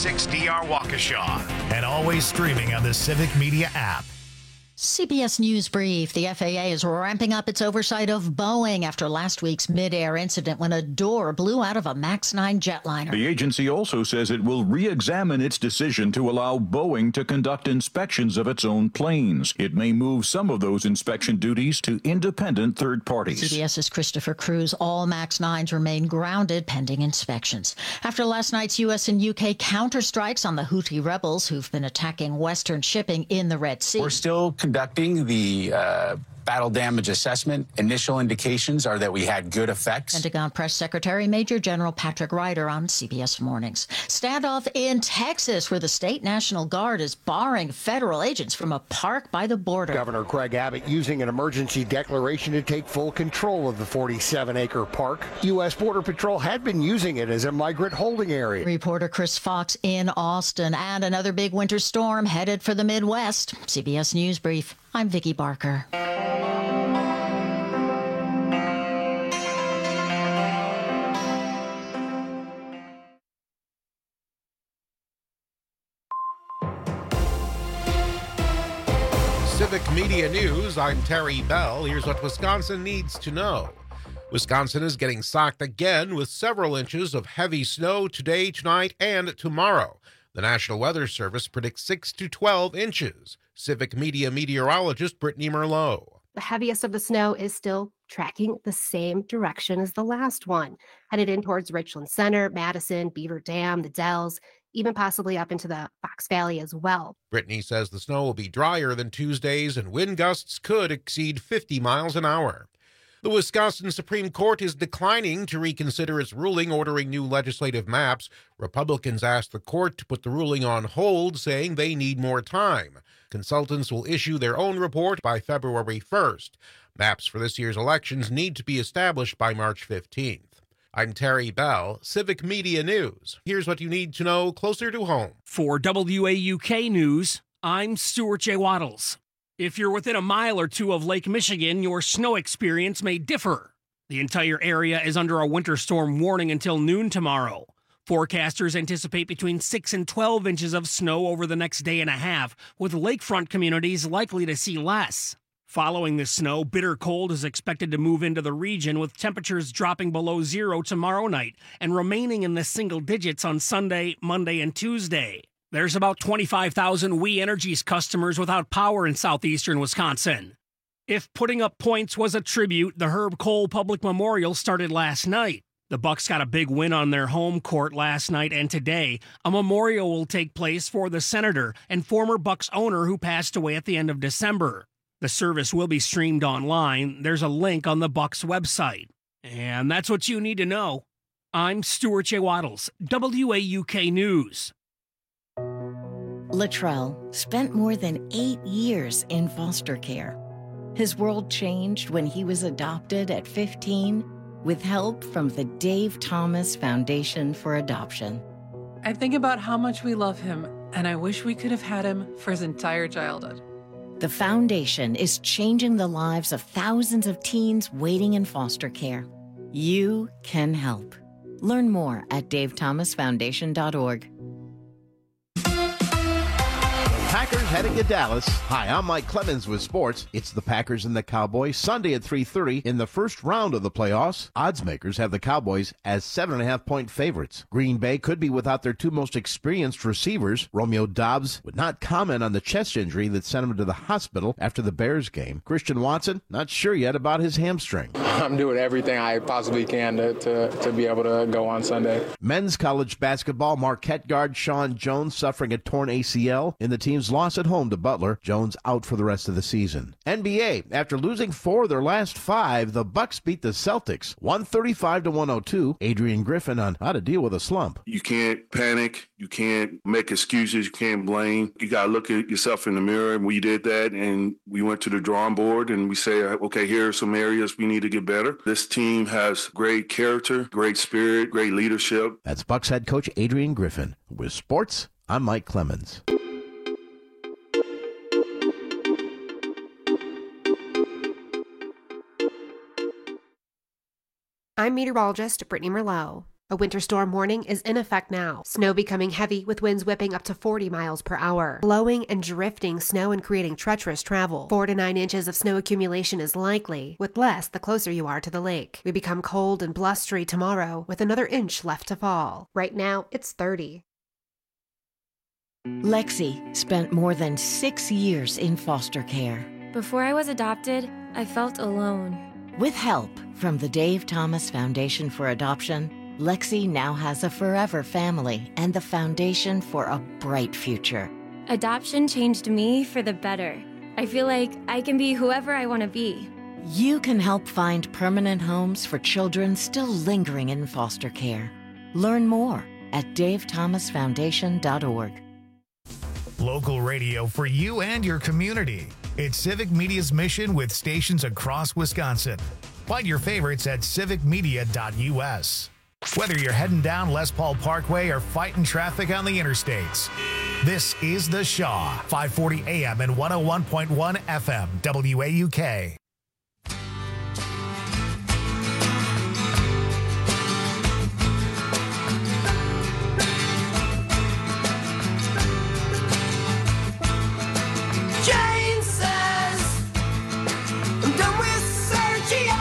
6DR Waukesha. And always streaming on the Civic Media app. CBS News Brief. The FAA is ramping up its oversight of Boeing after last week's mid-air incident when a door blew out of a MAX 9 jetliner. The agency also says it will re-examine its decision to allow Boeing to conduct inspections of its own planes. It may move some of those inspection duties to independent third parties. CBS's Christopher Cruz. All MAX 9s remain grounded pending inspections. After last night's U.S. and U.K. counterstrikes on the Houthi rebels who've been attacking Western shipping in the Red Sea. We're still conducting the battle damage assessment. Initial indications are that we had good effects. Pentagon Press Secretary Major General Patrick Ryder on CBS Mornings. Standoff in Texas, where the state National Guard is barring federal agents from a park by the border. Governor Greg Abbott using an emergency declaration to take full control of the 47-acre park. U.S. Border Patrol had been using it as a migrant holding area. Reporter Chris Fox in Austin. And another big winter storm headed for the Midwest. CBS News Brief. I'm Vicki Barker. Civic Media News, I'm Terry Bell. Here's what Wisconsin needs to know. Wisconsin is getting socked again with several inches of heavy snow today, tonight, and tomorrow. The National Weather Service predicts 6 to 12 inches. Civic Media meteorologist Brittany Merlot. The heaviest of the snow is still tracking the same direction as the last one, headed in towards Richland Center, Madison, Beaver Dam, the Dells, even possibly up into the Fox Valley as well. Brittany says the snow will be drier than Tuesday's and wind gusts could exceed 50 miles an hour. The Wisconsin Supreme Court is declining to reconsider its ruling ordering new legislative maps. Republicans asked the court to put the ruling on hold, saying they need more time. Consultants will issue their own report by February 1st. Maps for this year's elections need to be established by March 15th. I'm Terry Bell, Civic Media News. Here's what you need to know closer to home. For WAUK News, I'm Stuart J. Waddles. If you're within a mile or two of Lake Michigan, your snow experience may differ. The entire area is under a winter storm warning until noon tomorrow. Forecasters anticipate between 6 and 12 inches of snow over the next day and a half, with lakefront communities likely to see less. Following the snow, bitter cold is expected to move into the region, with temperatures dropping below zero tomorrow night and remaining in the single digits on Sunday, Monday, and Tuesday. There's about 25,000 We Energies customers without power in southeastern Wisconsin. If putting up points was a tribute, the Herb Cole Public Memorial started last night. The Bucks got a big win on their home court last night, and today, a memorial will take place for the senator and former Bucks owner who passed away at the end of December. The service will be streamed online. There's a link on the Bucks website. And that's what you need to know. I'm Stuart J. Waddles, WAUK News. Latrell spent more than 8 years in foster care. His world changed when he was adopted at 15 with help from the Dave Thomas Foundation for Adoption. I think about how much we love him, and I wish we could have had him for his entire childhood. The foundation is changing the lives of thousands of teens waiting in foster care. You can help. Learn more at davethomasfoundation.org. Packers heading to Dallas. Hi, I'm Mike Clemens with sports. It's the Packers and the Cowboys Sunday at 3:30 in the first round of the playoffs. Odds makers have the Cowboys as 7.5-point favorites. Green Bay could be without their two most experienced receivers. Romeo Doubs would not comment on the chest injury that sent him to the hospital after the Bears game. Christian Watson, not sure yet about his hamstring. I'm doing everything I possibly can to be able to go on Sunday. Men's college basketball, Marquette guard Sean Jones suffering a torn ACL in the team's loss at home to Butler. Jones out for the rest of the season. NBA, after losing 4 of their last 5, the Bucks beat the Celtics 135-102. Adrian Griffin on how to deal with a slump. You can't panic. You can't make excuses. You can't blame. You got to look at yourself in the mirror. We did that, and we went to the drawing board, and we say, okay, here are some areas we need to get better. This team has great character, great spirit, great leadership. That's Bucks head coach Adrian Griffin. With sports, I'm Mike Clemens. I'm meteorologist Brittany Merlot. A winter storm warning is in effect now. Snow becoming heavy with winds whipping up to 40 miles per hour. Blowing and drifting snow and creating treacherous travel. 4 to 9 inches of snow accumulation is likely, with less the closer you are to the lake. We become cold and blustery tomorrow with another inch left to fall. Right now, it's 30. Lexi spent more than 6 years in foster care. Before I was adopted, I felt alone. With help from the Dave Thomas Foundation for Adoption, Lexi now has a forever family and the foundation for a bright future. Adoption changed me for the better. I feel like I can be whoever I want to be. You can help find permanent homes for children still lingering in foster care. Learn more at davethomasfoundation.org. Local radio for you and your community. It's Civic Media's mission with stations across Wisconsin. Find your favorites at civicmedia.us. Whether you're heading down Les Paul Parkway or fighting traffic on the interstates, this is The Shaw, 540 AM and 101.1 FM, WAUK. Jane says, I'm done with Sergio.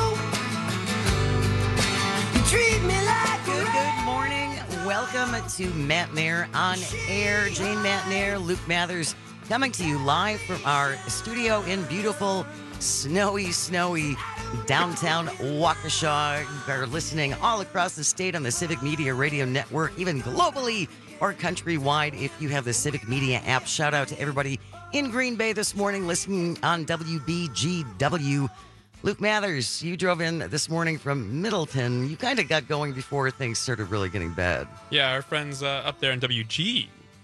You treat me like Good morning. Welcome to Matt Nair on Air. Jane Matt Nair, Luke Mathers, coming to you live from our studio in beautiful, snowy downtown Waukesha. You are listening all across the state on the Civic Media Radio Network, even globally or countrywide if you have the Civic Media app. Shout out to everybody in Green Bay this morning listening on WBGW. Luke Mathers, you drove in this morning from Middleton. You kind of got going before things started really getting bad. Yeah, our friends up there in WGBW,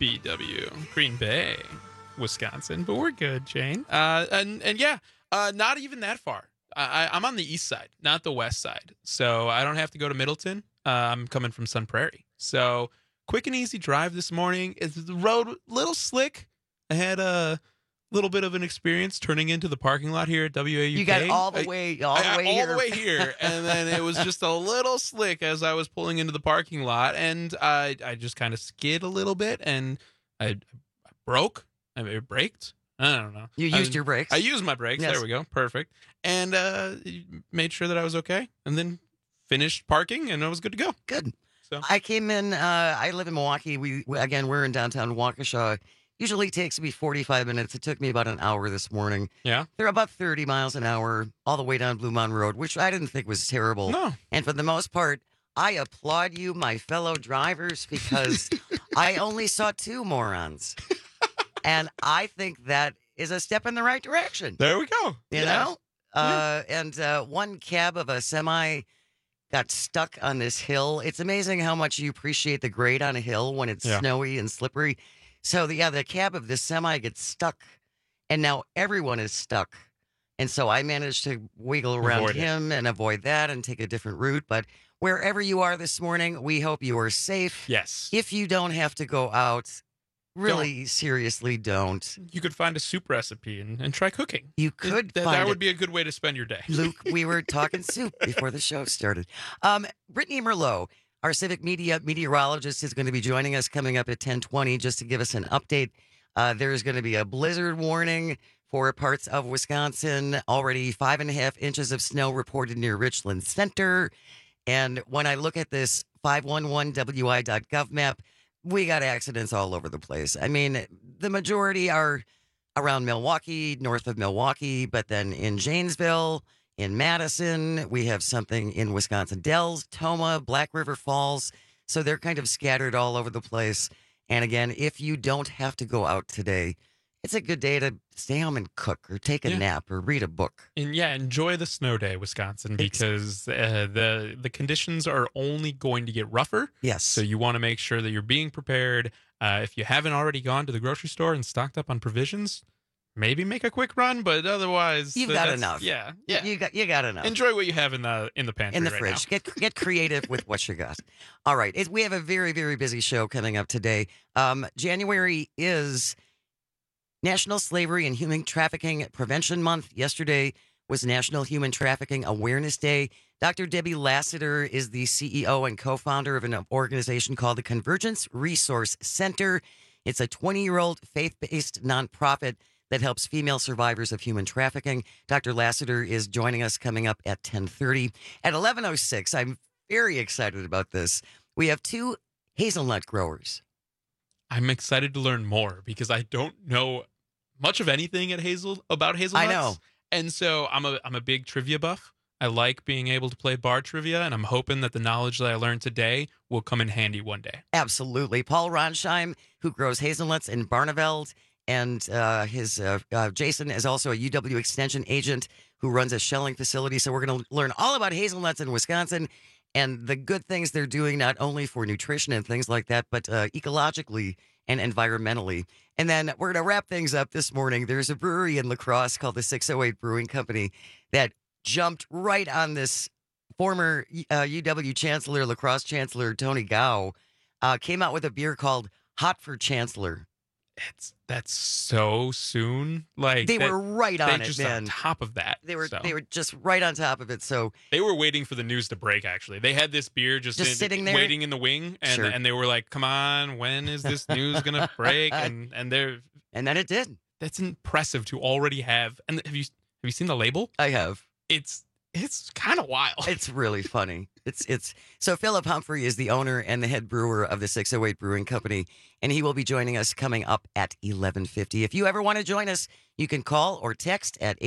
Green Bay, Wisconsin. But we're good, Jane. And yeah, not even that far. I'm on the east side, not the west side. So I don't have to go to Middleton. I'm coming from Sun Prairie. So quick and easy drive this morning. Is the road a little slick? I had a little bit of an experience turning into the parking lot here at WAUK. You got all the way here, and then it was just a little slick as I was pulling into the parking lot, and I just kind of skid a little bit, and I broke. I mean, it braked. I don't know. You used your brakes. I used my brakes. Yes. There we go. Perfect. And made sure that I was okay, and then finished parking, and I was good to go. Good. So I came in. I live in Milwaukee. We're in downtown Waukesha. Usually takes me 45 minutes. It took me about an hour this morning. Yeah. They're about 30 miles an hour all the way down Blue Mountain Road, which I didn't think was terrible. No. And for the most part, I applaud you, my fellow drivers, because I only saw 2 morons. And I think that is a step in the right direction. There we go. You know? And one cab of a semi got stuck on this hill. It's amazing how much you appreciate the grade on a hill when it's snowy and slippery. So, the cab of this semi gets stuck, and now everyone is stuck. And so I managed to wiggle around him and avoid that and take a different route. But wherever you are this morning, we hope you are safe. Yes. If you don't have to go out, really seriously don't. You could find a soup recipe and try cooking. You could that would be a good way to spend your day. Luke, we were talking soup before the show started. Brittany Merlot, our Civic Media meteorologist, is going to be joining us coming up at 10:20 just to give us an update. There's going to be a blizzard warning for parts of Wisconsin. Already 5.5 inches of snow reported near Richland Center. And when I look at this 511wi.gov map, we got accidents all over the place. I mean, the majority are around Milwaukee, north of Milwaukee, but then in Janesville, in Madison, we have something in Wisconsin Dells, Toma, Black River Falls. So they're kind of scattered all over the place. And again, if you don't have to go out today, it's a good day to stay home and cook or take a nap or read a book. And enjoy the snow day, Wisconsin, because the conditions are only going to get rougher. Yes. So you want to make sure that you're being prepared. If you haven't already gone to the grocery store and stocked up on provisions, maybe make a quick run, but otherwise you've got enough. Yeah. You got enough. Enjoy what you have in the pantry, in the right fridge. now. Get creative with what you got. All right, we have a very, very busy show coming up today. January is National Slavery and Human Trafficking Prevention Month. Yesterday was National Human Trafficking Awareness Day. Dr. Debbie Lassiter is the CEO and co-founder of an organization called the Convergence Resource Center. It's a 20-year-old faith-based nonprofit that helps female survivors of human trafficking. Dr. Lassiter is joining us coming up at 10:30. At 11:06, I'm very excited about this. We have 2 hazelnut growers. I'm excited to learn more because I don't know much of anything about hazelnuts. I know. And so I'm a big trivia buff. I like being able to play bar trivia, and I'm hoping that the knowledge that I learned today will come in handy one day. Absolutely. Paul Ronsheim, who grows hazelnuts in Barneveld, and his Jason is also a UW Extension agent who runs a shelling facility. So we're going to learn all about hazelnuts in Wisconsin and the good things they're doing, not only for nutrition and things like that, but ecologically and environmentally. And then we're going to wrap things up this morning. There's a brewery in La Crosse called the 608 Brewing Company that jumped right on this. Former UW Chancellor, La Crosse Chancellor Tony Gao, came out with a beer called Hot for Chancellor. That's so soon. Like they were right on it, just man. on top of that. They were just right on top of it. So they were waiting for the news to break. Actually, they had this beer just sitting there, waiting in the wing, and Sure. and they were like, "Come on, when is this news gonna break?" And then it did. That's impressive to already have. And have you seen the label? I have. It's kind of wild. It's really funny. It's so Philip Humphrey is the owner and the head brewer of the 608 Brewing Company, and he will be joining us coming up at 11:50. If you ever want to join us, you can call or text at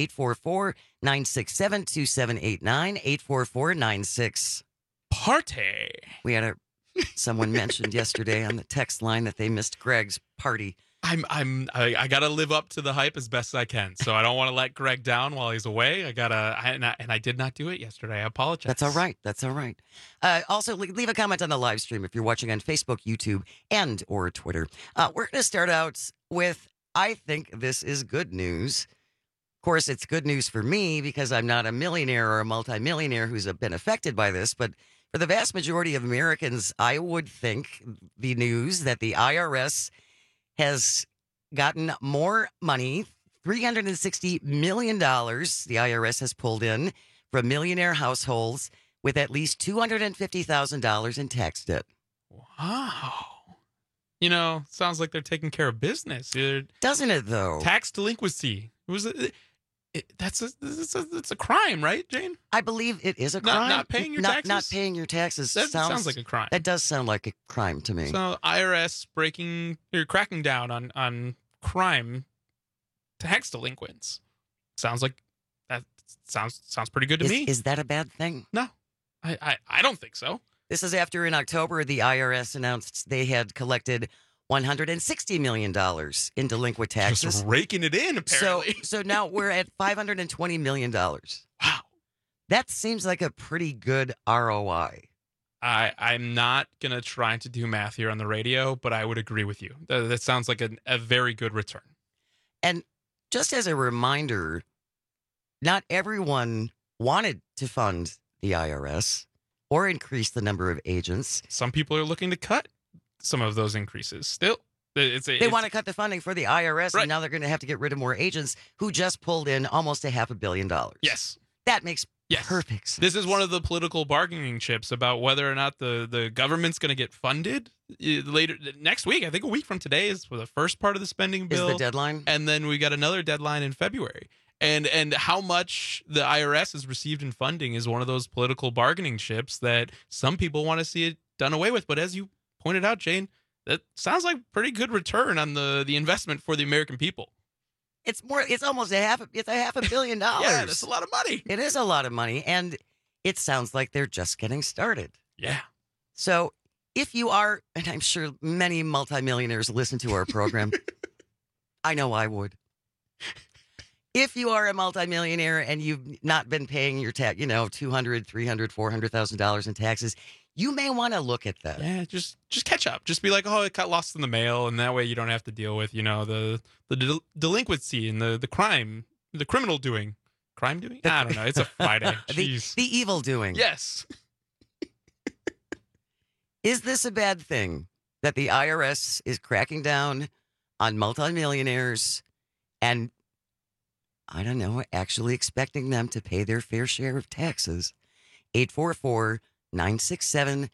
844-967-2789, 844-96 Party. We had someone mentioned yesterday on the text line that they missed Greg's party. I gotta live up to the hype as best I can. So I don't want to let Greg down while he's away. And I did not do it yesterday. I apologize. That's all right. That's all right. Also, leave a comment on the live stream if you're watching on Facebook, YouTube, and or Twitter. We're going to start out with, I think this is good news. Of course, it's good news for me because I'm not a millionaire or a multimillionaire who's been affected by this. But for the vast majority of Americans, I would think the news that the IRS has gotten more money, $360 million the IRS has pulled in from millionaire households with at least $250,000 in tax debt. Wow. Sounds like they're taking care of business. Doesn't it, though? Tax delinquency. It's a crime, right, Jane? I believe it is a crime. Not paying your taxes? Not paying your taxes. That sounds like a crime. That does sound like a crime to me. So IRS cracking down on crime tax delinquents. Sounds like that sounds pretty good to me. Is that a bad thing? No, I don't think so. This is after in October the IRS announced they had collected $160 million in delinquent taxes. Just raking it in, apparently. So now we're at $520 million. Wow. That seems like a pretty good ROI. I'm not going to try to do math here on the radio, but I would agree with you. That sounds like a very good return. And just as a reminder, not everyone wanted to fund the IRS or increase the number of agents. Some people are looking to cut some of those increases. Still, they want to cut the funding for the IRS, right. And now they're going to have to get rid of more agents who just pulled in almost $500 million. Yes. That makes perfect sense. This is one of the political bargaining chips about whether or not the government's going to get funded later next week. I think a week from today is for the first part of the spending bill. Is the deadline? And then we got another deadline in February. And how much the IRS has received in funding is one of those political bargaining chips that some people want to see it done away with. But as you pointed out, Jane, that sounds like pretty good return on the investment for the American people. It's almost $500 million. Yeah, that's a lot of money. It is a lot of money, and it sounds like they're just getting started. Yeah. So if you are, and I'm sure many multimillionaires listen to our program, I know I would. If you are a multimillionaire and you've not been paying your tax, $200,000, $300,000, $400,000 in taxes, you may want to look at that. Yeah, just catch up. Just be like, oh, it got lost in the mail, and that way you don't have to deal with, the delinquency and the crime, the criminal doing. Crime doing? I don't know. It's a Friday. Jeez. The evil doing. Yes. Is this a bad thing that the IRS is cracking down on multimillionaires and I don't know, actually expecting them to pay their fair share of taxes. 844-967-2789,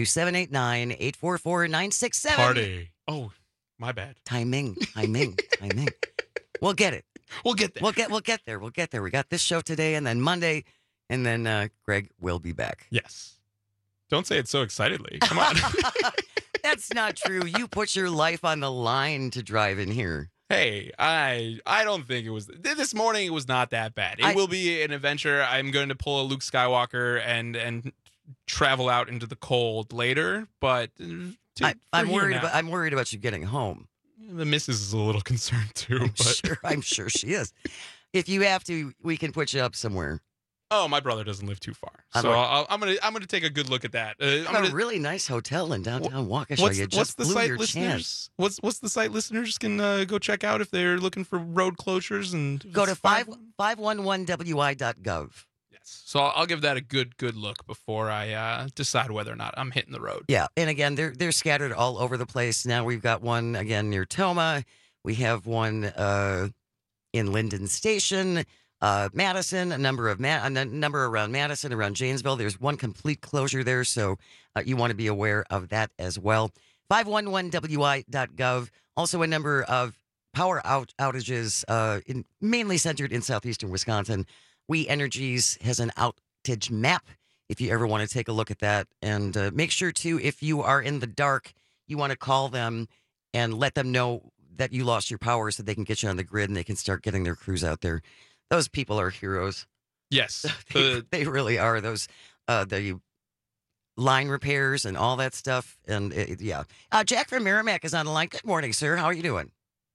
844-967. Party. Oh, my bad. Timing. We'll get it. We'll get there. We'll get there. We got this show today and then Monday, and then Greg will be back. Yes. Don't say it so excitedly. Come on. That's not true. You put your life on the line to drive in here. Hey, I don't think it was. This morning it was not that bad. It will be an adventure. I'm going to pull a Luke Skywalker and travel out into the cold later, but I'm worried about you getting home. The missus is a little concerned too. I'm sure she is. If you have to, we can put you up somewhere. Oh, my brother doesn't live too far, so I'm gonna take a good look at that. A really nice hotel in downtown Waukesha. You just blew your chance. What's the site listeners can go check out if they're looking for road closures? And go to 511wi.gov. Yes. So I'll give that a good look before I decide whether or not I'm hitting the road. Yeah, and again, they're scattered all over the place. Now we've got one again near Toma. We have one in Linden Station. Madison, a number around Madison, around Janesville. There's one complete closure there, so you want to be aware of that as well. 511wi.gov. Also, a number of power outages, mainly centered in southeastern Wisconsin. We Energies has an outage map if you ever want to take a look at that. And make sure, too, if you are in the dark, you want to call them and let them know that you lost your power so they can get you on the grid and they can start getting their crews out there. Those people are heroes. Yes. They really are. Those the line repairs and all that stuff. And yeah. Jack from Merrimack is on the line. Good morning, sir. How are you doing?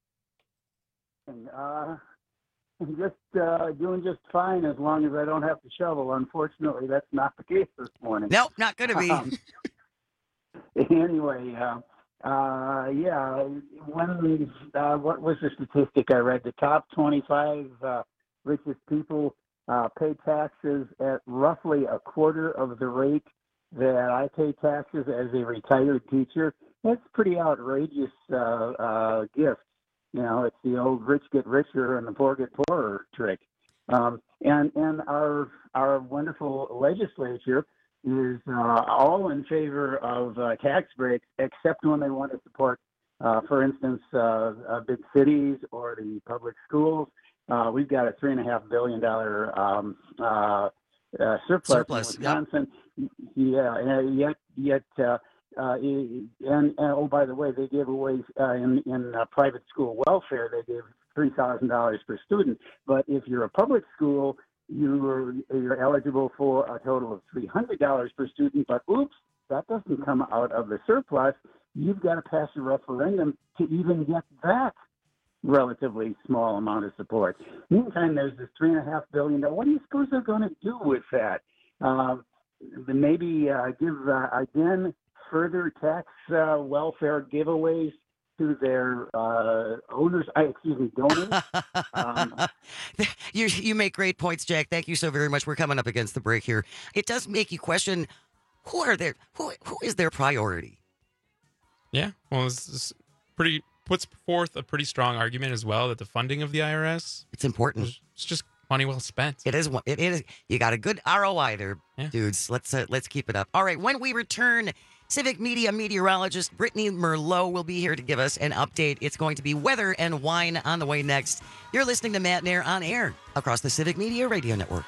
Just doing just fine as long as I don't have to shovel. Unfortunately, that's not the case this morning. Nope, not going to be. Anyway, what was the statistic I read? The top 25 richest people pay taxes at roughly a quarter of the rate that I pay taxes as a retired teacher. That's pretty outrageous gift. You know, it's the old rich get richer and the poor get poorer trick. And our wonderful legislature is all in favor of tax breaks, except when they want to support, for instance, big cities or the public schools. We've got a $3.5 billion surplus in Wisconsin. Yeah, and yet oh, by the way, they gave away in private school welfare. They gave $3,000 per student. But if you're a public school, you're eligible for a total of $300 per student. But oops, that doesn't come out of the surplus. You've got to pass a referendum to even get that relatively small amount of support. Meantime, there's this $3.5 billion. What do you suppose they're going to do with that? Maybe give again further tax welfare giveaways to their donors. You make great points, Jack. Thank you so very much. We're coming up against the break here. It does make you question who is their priority. Yeah, well, it's puts forth a pretty strong argument as well that the funding of the IRS, it's important. It's just money well spent. It is. You got a good ROI there, dudes. Let's keep it up. All right, when we return, Civic Media meteorologist Brittany Merlot will be here to give us an update. It's going to be weather and wine on the way next. You're listening to Matt Nair on air across the Civic Media Radio Network.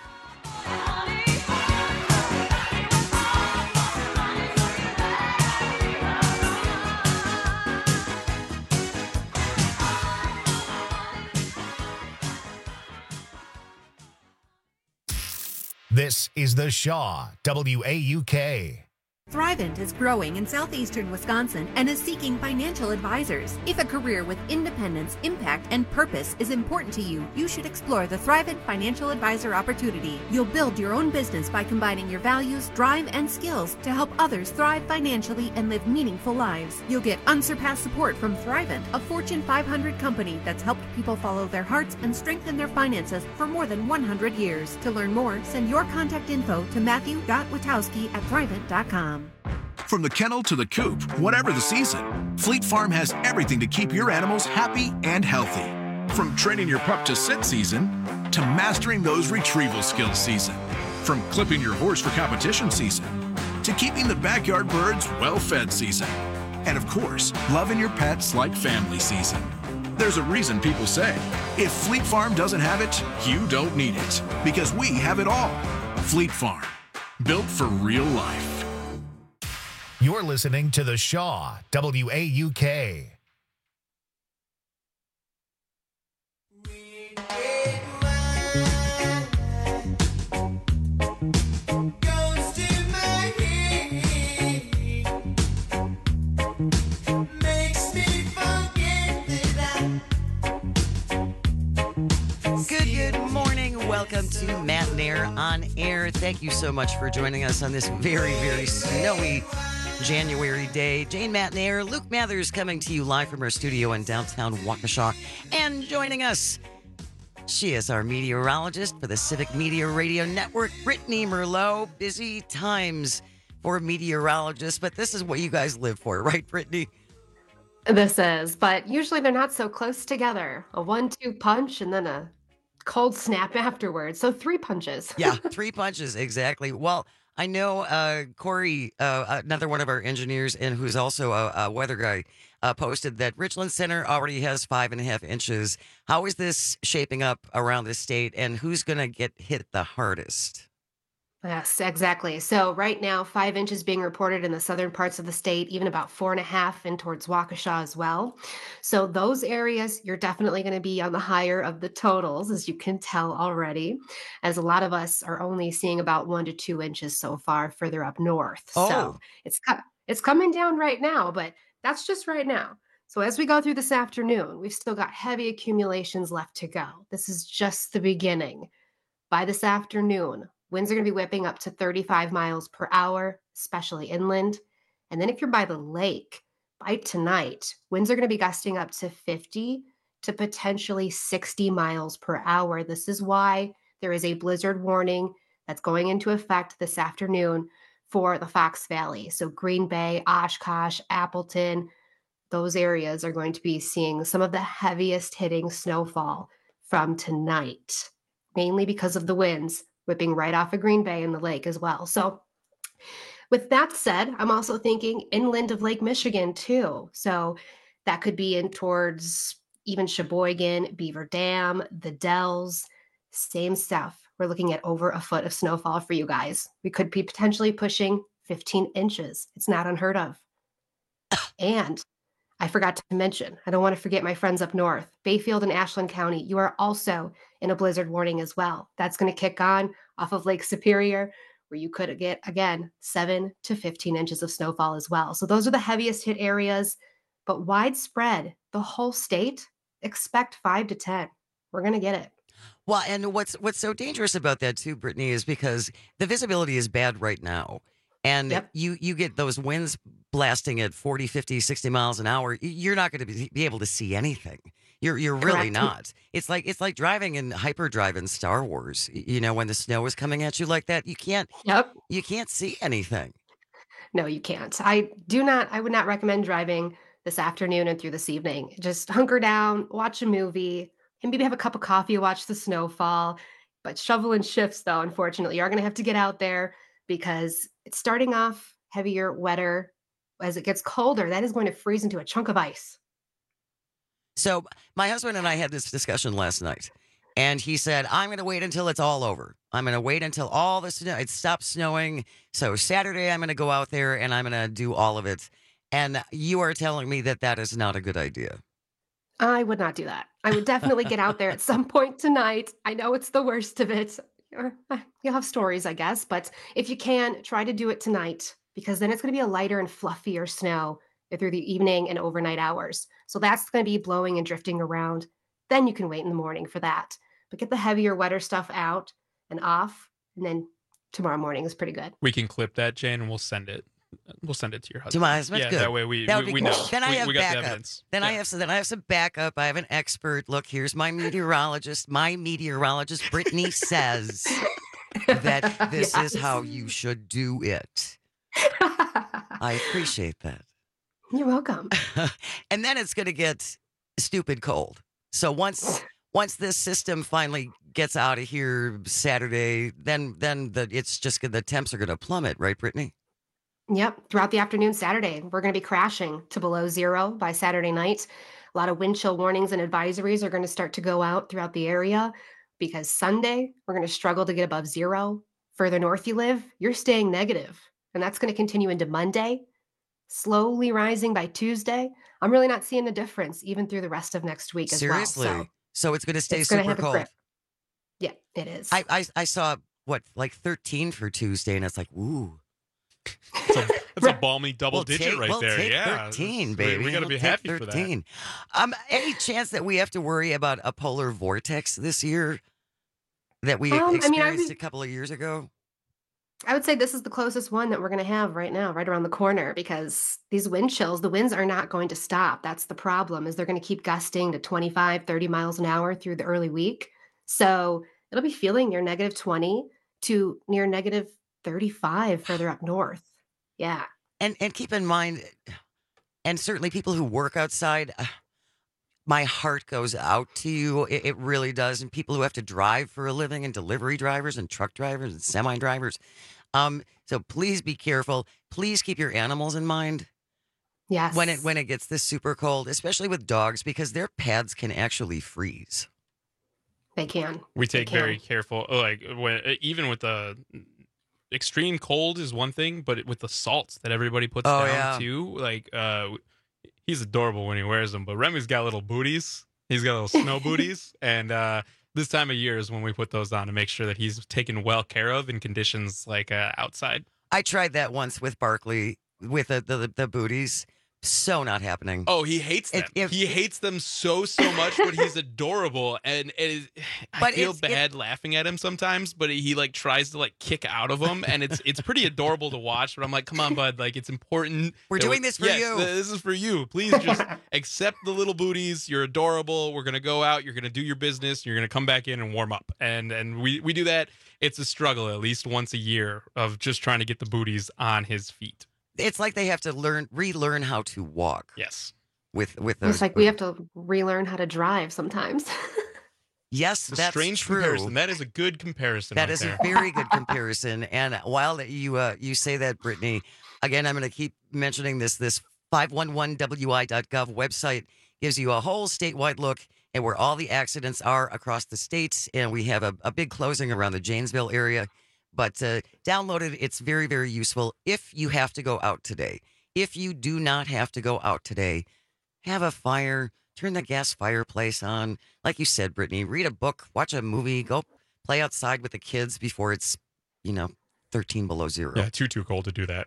This is the Shaw WAUK. Thrivent is growing in southeastern Wisconsin and is seeking financial advisors. If a career with independence, impact, and purpose is important to you, you should explore the Thrivent Financial Advisor opportunity. You'll build your own business by combining your values, drive, and skills to help others thrive financially and live meaningful lives. You'll get unsurpassed support from Thrivent, a Fortune 500 company that's helped people follow their hearts and strengthen their finances for more than 100 years. To learn more, send your contact info to matthew.witowski@thrivent.com. From the kennel to the coop, whatever the season, Fleet Farm has everything to keep your animals happy and healthy. From training your pup to sit season to mastering those retrieval skills season. From clipping your horse for competition season to keeping the backyard birds well-fed season. And of course, loving your pets like family season. There's a reason people say, if Fleet Farm doesn't have it, you don't need it. Because we have it all. Fleet Farm, built for real life. You're listening to The Shaw, WAUK. Good morning. Welcome to Matt Nair on Air. Thank you so much for joining us on this very, very snowy January day. Jane Matt Nair, Luke Mathers coming to you live from our studio in downtown Waukesha. And joining us, she is our meteorologist for the Civic Media Radio Network, Brittany Merlot. Busy times for meteorologists, but this is what you guys live for, right, Brittany? This is, but usually they're not so close together. A 1-2 punch and then a cold snap afterwards. So 3 punches. Yeah, 3 punches, exactly. Well, I know Corey, another one of our engineers and who's also a weather guy, posted that Richland Center already has 5.5 inches. How is this shaping up around the state, and who's going to get hit the hardest? Yes, exactly. So right now, 5 inches being reported in the southern parts of the state, even about 4.5 in towards Waukesha as well. So those areas, you're definitely going to be on the higher of the totals, as you can tell already, as a lot of us are only seeing about 1 to 2 inches so far further up north. So it's coming down right now, but that's just right now. So as we go through this afternoon, we've still got heavy accumulations left to go. This is just the beginning. By this afternoon, winds are going to be whipping up to 35 miles per hour, especially inland. And then if you're by the lake, by tonight, winds are going to be gusting up to 50 to potentially 60 miles per hour. This is why there is a blizzard warning that's going into effect this afternoon for the Fox Valley. So Green Bay, Oshkosh, Appleton, those areas are going to be seeing some of the heaviest hitting snowfall from tonight, mainly because of the winds whipping right off of Green Bay and the lake as well. So with that said, I'm also thinking inland of Lake Michigan too. So that could be in towards even Sheboygan, Beaver Dam, the Dells, same stuff. We're looking at over a foot of snowfall for you guys. We could be potentially pushing 15 inches. It's not unheard of. And I forgot to mention, I don't want to forget my friends up north, Bayfield and Ashland County. You are also in a blizzard warning as well. That's going to kick on off of Lake Superior, where you could get, again, 7 to 15 inches of snowfall as well. So those are the heaviest hit areas, but widespread, the whole state, expect 5 to 10. We're going to get it. Well, and what's so dangerous about that too, Brittany, is because the visibility is bad right now. And you get those winds blasting at 40, 50, 60 miles an hour. You're not going to be able to see anything. You're really not. It's like driving in hyperdrive in Star Wars. You know, when the snow is coming at you like that, you can't see anything. No, you can't. I would not recommend driving this afternoon and through this evening. Just hunker down, watch a movie, and maybe have a cup of coffee, watch the snowfall. But shovel and shifts, though, unfortunately, you are going to have to get out there, because it's starting off heavier, wetter. As it gets colder, that is going to freeze into a chunk of ice. So my husband and I had this discussion last night, and he said, I'm going to wait until it's all over. I'm going to wait until all the snow, it stops snowing. So Saturday, I'm going to go out there and I'm going to do all of it. And you are telling me that that is not a good idea. I would not do that. I would definitely get out there at some point tonight. I know it's the worst of it. You'll have stories, I guess, but if you can, try to do it tonight, because then it's going to be a lighter and fluffier snow through the evening and overnight hours. So that's going to be blowing and drifting around. Then you can wait in the morning for that. But get the heavier, wetter stuff out and off, and then tomorrow morning is pretty good. We can clip that, Jane, and we'll send it. We'll send it to your husband. To my husband? Yeah, Good. that way we know. Then I have we got backup. the evidence. Then I have some backup. I have an expert. Look, here's my meteorologist. My meteorologist, Brittany, says that this is how you should do it. I appreciate that. You're welcome. And then it's going to get stupid cold. So once once this system finally gets out of here Saturday, then it's just the temps are going to plummet, right, Brittany? Yep. Throughout the afternoon Saturday, we're going to be crashing to below zero by Saturday night. A lot of wind chill warnings and advisories are going to start to go out throughout the area because Sunday, we're going to struggle to get above zero. Further north you live, you're staying negative. And that's going to continue into Monday, slowly rising by Tuesday. I'm really not seeing the difference even through the rest of next week as well. Seriously? So it's going to stay super cold. Yeah, it is. I saw, like 13 for Tuesday, and it's like, ooh. That's a balmy double digit right there. Take yeah. 13, baby. We got to be happy for that. Any chance that we have to worry about a polar vortex this year that we experienced a couple of years ago? I would say this is the closest one that we're going to have right now, right around the corner, because these wind chills, the winds are not going to stop. That's the problem, is they're going to keep gusting to 25, 30 miles an hour through the early week. So it'll be feeling near negative 20 to near negative 35 further up north. Yeah. And keep in mind, and certainly people who work outside, my heart goes out to you. It really does. And people who have to drive for a living, and delivery drivers and truck drivers and semi drivers. So please be careful. Please keep your animals in mind. Yes. When it gets this super cold, especially with dogs, because their pads can actually freeze. They can. We take very careful, like even with the extreme cold is one thing, but with the salts that everybody puts down too, like he's adorable when he wears them. But Remy's got little booties. He's got little snow booties, and this time of year is when we put those on to make sure that he's taken well care of in conditions like outside. I tried that once with Barkley with the booties. So not happening. Oh, he hates them. He hates them so much, but he's adorable, and I feel bad laughing at him sometimes. But he like tries to like kick out of them, and it's pretty adorable to watch. But I'm like, come on, bud, like it's important. We're doing this for you. This is for you. Please just accept the little booties. You're adorable. We're gonna go out. You're gonna do your business. You're gonna come back in and warm up. And we do that. It's a struggle at least once a year of just trying to get the booties on his feet. It's like they have to relearn how to walk. Yes. With it's like we have to relearn how to drive sometimes. Yes, that's strange true. Comparison. That is a good comparison. That is a very good comparison. And while you say that, Brittany, again, I'm going to keep mentioning this 511wi.gov website gives you a whole statewide look at where all the accidents are across the states. And we have a big closing around the Janesville area. But download it. It's very, very useful if you have to go out today. If you do not have to go out today, have a fire, turn the gas fireplace on. Like you said, Brittany, read a book, watch a movie, go play outside with the kids before it's, 13 below zero. Yeah, too cold to do that.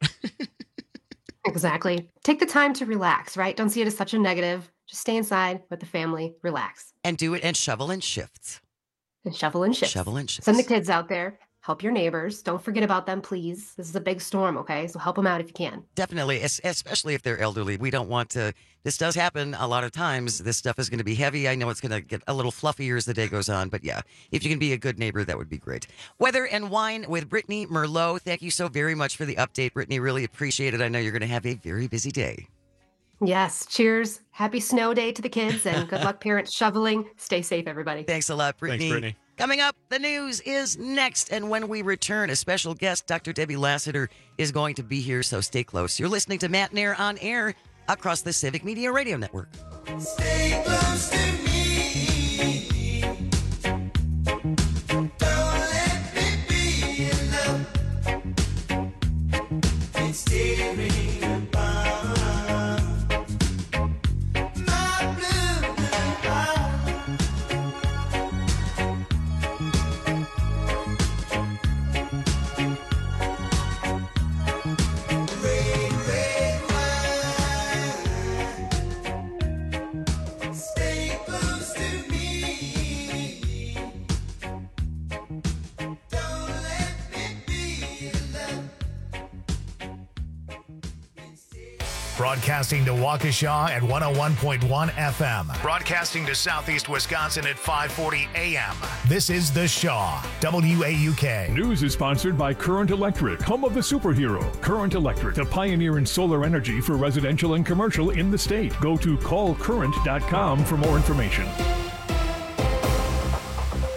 Exactly. Take the time to relax, right? Don't see it as such a negative. Just stay inside with the family, relax. And do it and shovel in shifts. Shovel in shifts. Send the kids out there. Help your neighbors. Don't forget about them, please. This is a big storm, okay? So help them out if you can. Definitely, especially if they're elderly. We don't want to. This does happen a lot of times. This stuff is going to be heavy. I know it's going to get a little fluffier as the day goes on. But yeah, if you can be a good neighbor, that would be great. Weather and Wine with Brittany Merlot. Thank you so very much for the update, Brittany. Really appreciate it. I know you're going to have a very busy day. Yes. Cheers. Happy snow day to the kids, and good luck, parents, shoveling. Stay safe, everybody. Thanks a lot, Brittany. Thanks, Brittany. Coming up, the news is next. And when we return, a special guest, Dr. Debbie Lassiter, is going to be here, so stay close. You're listening to Matt Nair on air across the Civic Media Radio Network. Stay close to me. Don't let me be in love. It's tearing apart my blue heart. Stay close to me. Don't let me be alone. Broadcasting to Waukesha at 101.1 FM. Broadcasting to Southeast Wisconsin at 540 AM. This is The Shaw, WAUK. News is sponsored by Current Electric, home of the superhero. Current Electric, the pioneer in solar energy for residential and commercial in the state. Go to callcurrent.com for more information.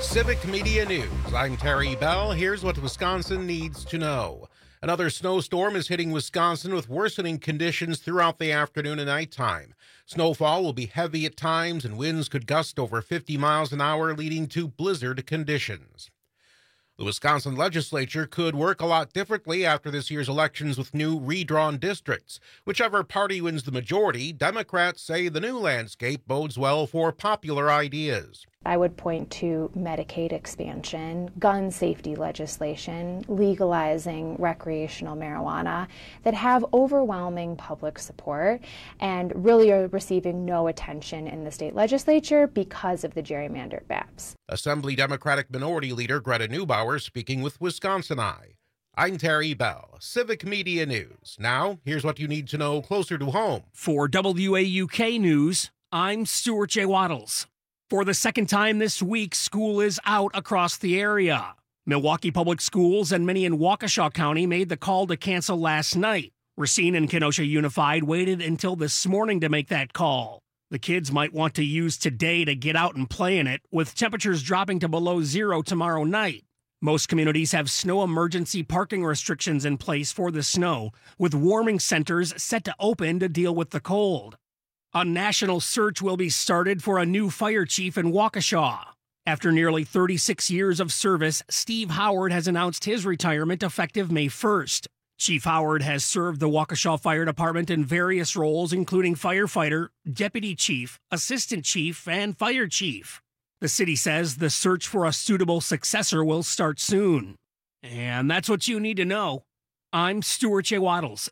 Civic Media News. I'm Terry Bell. Here's what Wisconsin needs to know. Another snowstorm is hitting Wisconsin with worsening conditions throughout the afternoon and nighttime. Snowfall will be heavy at times and winds could gust over 50 miles an hour, leading to blizzard conditions. The Wisconsin legislature could work a lot differently after this year's elections with new redrawn districts. Whichever party wins the majority, Democrats say the new landscape bodes well for popular ideas. I would point to Medicaid expansion, gun safety legislation, legalizing recreational marijuana that have overwhelming public support and really are receiving no attention in the state legislature because of the gerrymandered maps. Assembly Democratic Minority Leader Greta Neubauer speaking with Wisconsin Eye. I'm Terry Bell, Civic Media News. Now, here's what you need to know closer to home. For WAUK News, I'm Stuart J. Waddles. For the second time this week, school is out across the area. Milwaukee Public Schools and many in Waukesha County made the call to cancel last night. Racine and Kenosha Unified waited until this morning to make that call. The kids might want to use today to get out and play in it, with temperatures dropping to below zero tomorrow night. Most communities have snow emergency parking restrictions in place for the snow, with warming centers set to open to deal with the cold. A national search will be started for a new fire chief in Waukesha. After nearly 36 years of service, Steve Howard has announced his retirement effective May 1st. Chief Howard has served the Waukesha Fire Department in various roles, including firefighter, deputy chief, assistant chief, and fire chief. The city says the search for a suitable successor will start soon. And that's what you need to know. I'm Stuart J. Waddles,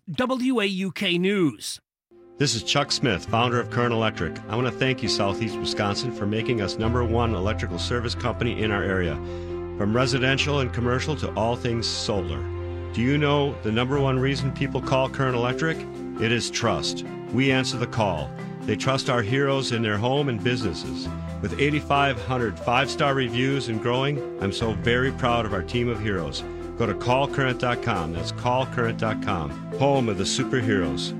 WAUK News. This is Chuck Smith, founder of Current Electric. I want to thank you, Southeast Wisconsin, for making us #1 electrical service company in our area. From residential and commercial to all things solar. Do you know the #1 reason people call Current Electric? It is trust. We answer the call. They trust our heroes in their home and businesses. With 8,500 five-star reviews and growing, I'm so very proud of our team of heroes. Go to callcurrent.com. That's callcurrent.com. Home of the superheroes.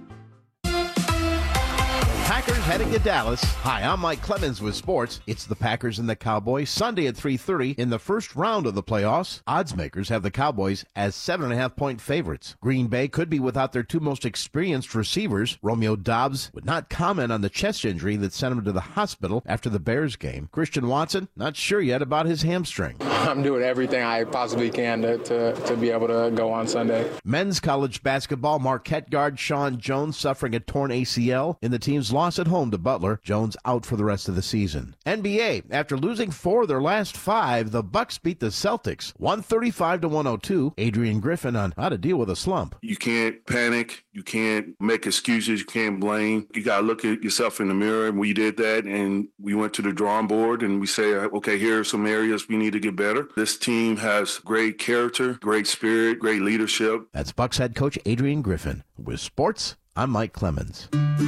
Packers heading to Dallas. Hi, I'm Mike Clemens with sports. It's the Packers and the Cowboys Sunday at 3:30 in the first round of the playoffs. Odds makers have the Cowboys as 7.5-point favorites. Green Bay could be without their two most experienced receivers. Romeo Doubs would not comment on the chest injury that sent him to the hospital after the Bears game. Christian Watson, not sure yet about his hamstring. I'm doing everything I possibly can to be able to go on Sunday. Men's college basketball, Marquette guard Sean Jones suffering a torn ACL in the team's loss at home to Butler. Jones out for the rest of the season. NBA, after losing 4 of their last 5, the Bucks beat the Celtics 135-102. Adrian Griffin on how to deal with a slump. You can't panic. You can't make excuses. You can't blame. You got to look at yourself in the mirror. And we did that, and we went to the drawing board, and we say, okay, here are some areas we need to get better. This team has great character, great spirit, great leadership. That's Bucks head coach Adrian Griffin. With sports, I'm Mike Clemens.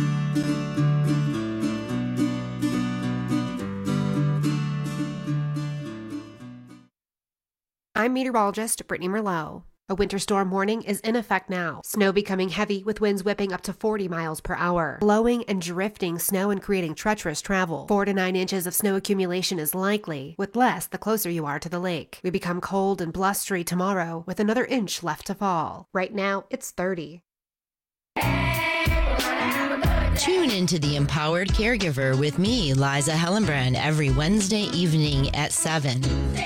I'm meteorologist Brittany Merlot. A winter storm warning is in effect now. Snow becoming heavy with winds whipping up to 40 miles per hour. Blowing and drifting snow and creating treacherous travel. 4 to 9 inches of snow accumulation is likely, with less the closer you are to the lake. We become cold and blustery tomorrow with another inch left to fall. Right now, it's 30. Tune into The Empowered Caregiver with me, Liza Hellenbrand, every Wednesday evening at 7.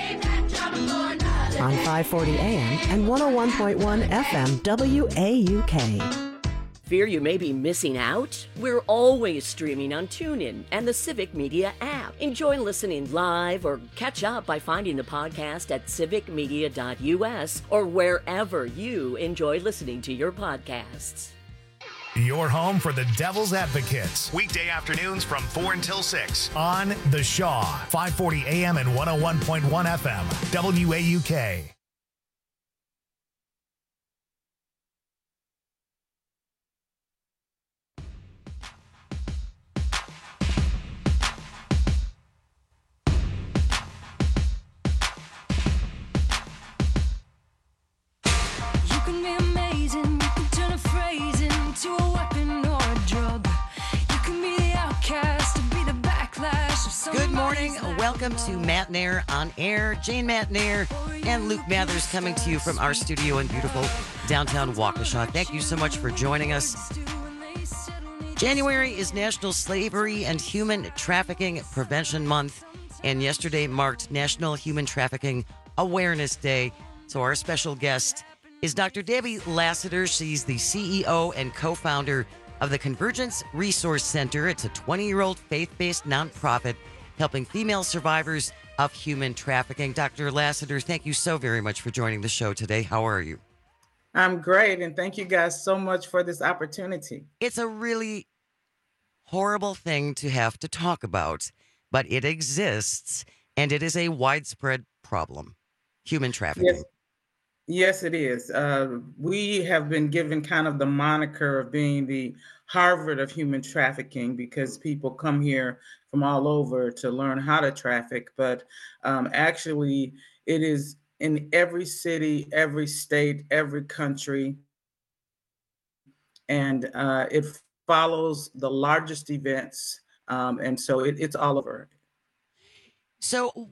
On 540 AM and 101.1 FM WAUK. Fear you may be missing out? We're always streaming on TuneIn and the Civic Media app. Enjoy listening live or catch up by finding the podcast at civicmedia.us or wherever you enjoy listening to your podcasts. Your home for the Devil's Advocates. Weekday afternoons from 4 until 6 on The Shaw, 540 AM and 101.1 FM, WAUK. You can be amazing, you can turn a phrase into a weapon or a drug. You can be the outcast, to be the backlash of someone. Good morning. morning. Welcome to Matt Nair on Air. Jane Matt Nair and Luke Mathers coming to you from our studio in beautiful downtown Waukesha. Thank you so much for joining us. January is National Slavery and Human Trafficking Prevention Month, and yesterday marked National Human Trafficking Awareness Day. So our special guest is Dr. Debbie Lassiter. She's the CEO and co-founder of the Convergence Resource Center. It's a 20-year-old faith-based nonprofit helping female survivors of human trafficking. Dr. Lassiter, thank you so very much for joining the show today. How are you? I'm great, and thank you guys so much for this opportunity. It's a really horrible thing to have to talk about, but it exists, and it is a widespread problem. Human trafficking. Yes, it is. We have been given kind of the moniker of being the Harvard of human trafficking because people come here from all over to learn how to traffic. But actually, it is in every city, every state, every country. And it follows the largest events. And so it's all over. So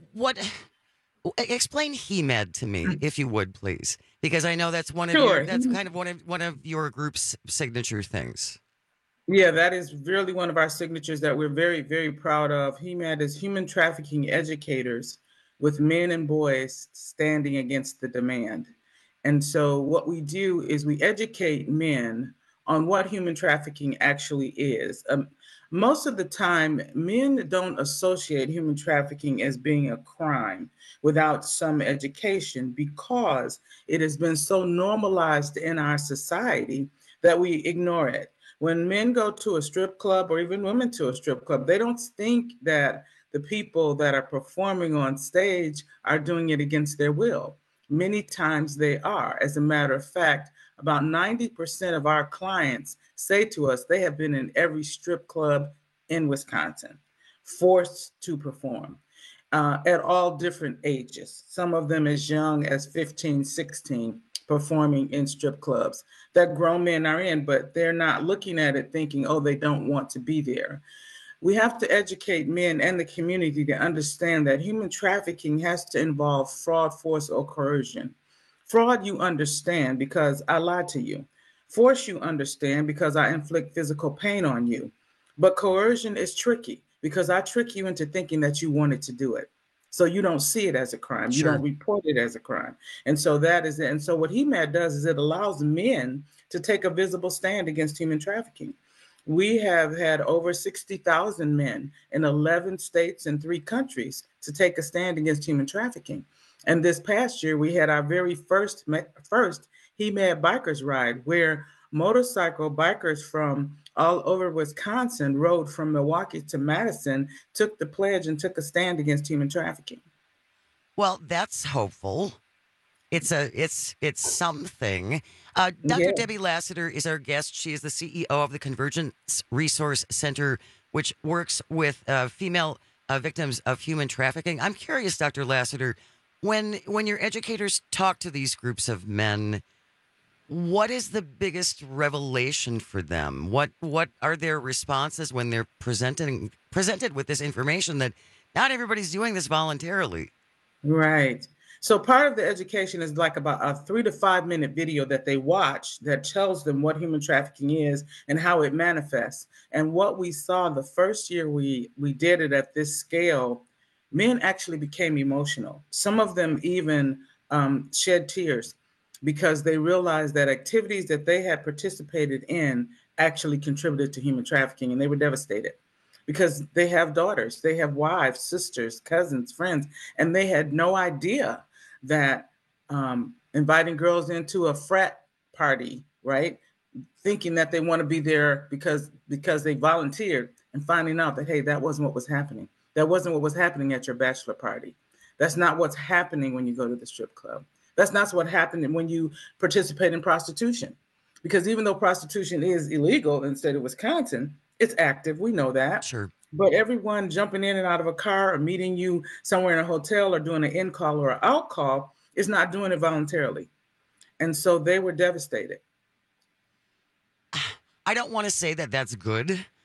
explain HEMED to me, if you would, please, because I know that's one of one of your group's signature things. Yeah, that is really one of our signatures that we're very, very proud of. HEMED is Human Trafficking Educators, with men and boys standing against the demand. And so what we do is we educate men on what human trafficking actually is. Most of the time, men don't associate human trafficking as being a crime without some education because it has been so normalized in our society that we ignore it. When men go to a strip club or even women to a strip club, they don't think that the people that are performing on stage are doing it against their will. Many times they are. As a matter of fact, about 90% of our clients say to us they have been in every strip club in Wisconsin, forced to perform at all different ages. Some of them as young as 15, 16, performing in strip clubs that grown men are in, but they're not looking at it thinking, oh, they don't want to be there. We have to educate men and the community to understand that human trafficking has to involve fraud, force, or coercion. Fraud, you understand because I lied to you. Force, you understand because I inflict physical pain on you. But coercion is tricky because I trick you into thinking that you wanted to do it. So you don't see it as a crime. You don't report it as a crime. And so that is it. And so what HEMED does is it allows men to take a visible stand against human trafficking. We have had over 60,000 men in 11 states and 3 countries to take a stand against human trafficking. And this past year, we had our very first HEMED Bikers Ride, where motorcycle bikers from all over Wisconsin rode from Milwaukee to Madison, took the pledge and took a stand against human trafficking. Well, that's hopeful. It's something. Dr. Debbie Lassiter is our guest. She is the CEO of the Convergence Resource Center, which works with female victims of human trafficking. I'm curious, Dr. Lassiter, when your educators talk to these groups of men, what is the biggest revelation for them? What are their responses when they're presented with this information that not everybody's doing this voluntarily? Right. So part of the education is like about a 3 to 5 minute video that they watch that tells them what human trafficking is and how it manifests. And what we saw the first year we did it at this scale, men actually became emotional. Some of them even shed tears because they realized that activities that they had participated in actually contributed to human trafficking, and they were devastated because they have daughters, they have wives, sisters, cousins, friends, and they had no idea that inviting girls into a frat party, right, thinking that they want to be there because they volunteered, and finding out that, hey, that wasn't what was happening. That wasn't what was happening at your bachelor party. That's not what's happening when you go to the strip club. That's not what happened when you participate in prostitution. Because even though prostitution is illegal in the state of Wisconsin, it's active. We know that. Sure. But everyone jumping in and out of a car or meeting you somewhere in a hotel or doing an in call or an out call is not doing it voluntarily. And so they were devastated. I don't want to say that that's good,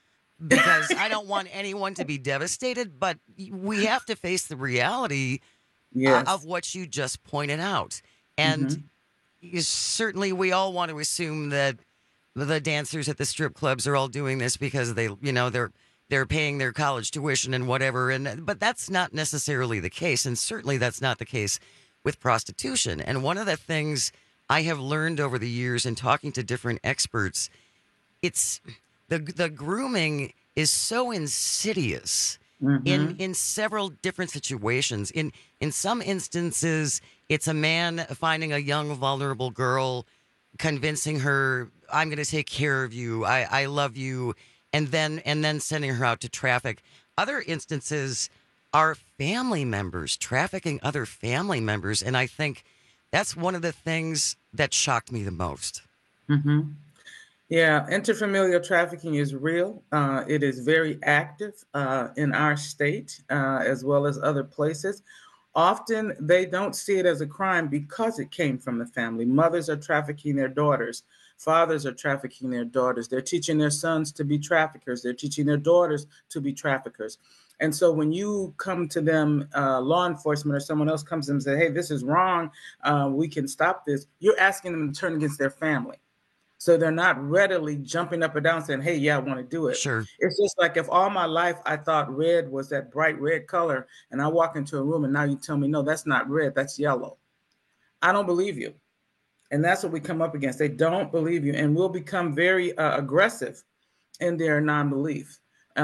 because I don't want anyone to be devastated, but we have to face the reality of what you just pointed out. And certainly we all want to assume that the dancers at the strip clubs are all doing this because they're paying their college tuition and whatever. But that's not necessarily the case. And certainly that's not the case with prostitution. And one of the things I have learned over the years in talking to different experts, it's the grooming is so insidious in several different situations. In some instances, it's a man finding a young, vulnerable girl, convincing her, I'm going to take care of you, I love you, and then sending her out to traffic. Other instances are family members trafficking other family members, and I think that's one of the things that shocked me the most. Yeah, interfamilial trafficking is real. It is very active in our state as well as other places. Often they don't see it as a crime because it came from the family. Mothers are trafficking their daughters. Fathers are trafficking their daughters. They're teaching their sons to be traffickers. They're teaching their daughters to be traffickers. And so when you come to them, law enforcement or someone else comes to them and says, hey, this is wrong, we can stop this, you're asking them to turn against their family. So they're not readily jumping up and down saying, hey, yeah, I want to do it. Sure. It's just like if all my life I thought red was that bright red color and I walk into a room and now you tell me, no, that's not red, that's yellow. I don't believe you. And that's what we come up against. They don't believe you and will become very aggressive in their non-belief.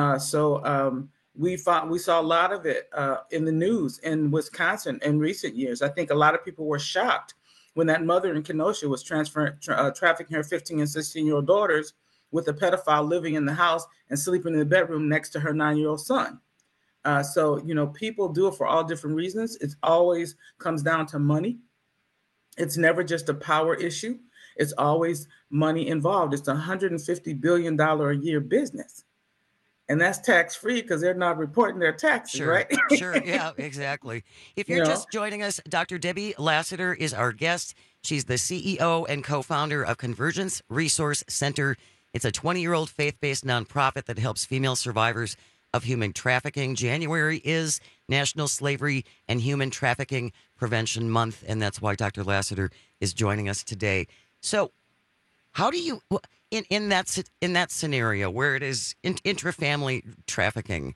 We saw a lot of it in the news in Wisconsin in recent years. I think a lot of people were shocked when that mother in Kenosha was trafficking her 15 and 16-year-old daughters with a pedophile living in the house and sleeping in the bedroom next to her 9-year-old son. People do it for all different reasons. It always comes down to money. It's never just a power issue. It's always money involved. It's a $150 billion a year business. And that's tax-free because they're not reporting their taxes, right? Sure, yeah, exactly. If you're just joining us, Dr. Debbie Lassiter is our guest. She's the CEO and co-founder of Convergence Resource Center. It's a 20-year-old faith-based nonprofit that helps female survivors of human trafficking. January is National Slavery and Human Trafficking Prevention Month, and that's why Dr. Lassiter is joining us today. So how do you... In that scenario where it is intrafamily trafficking,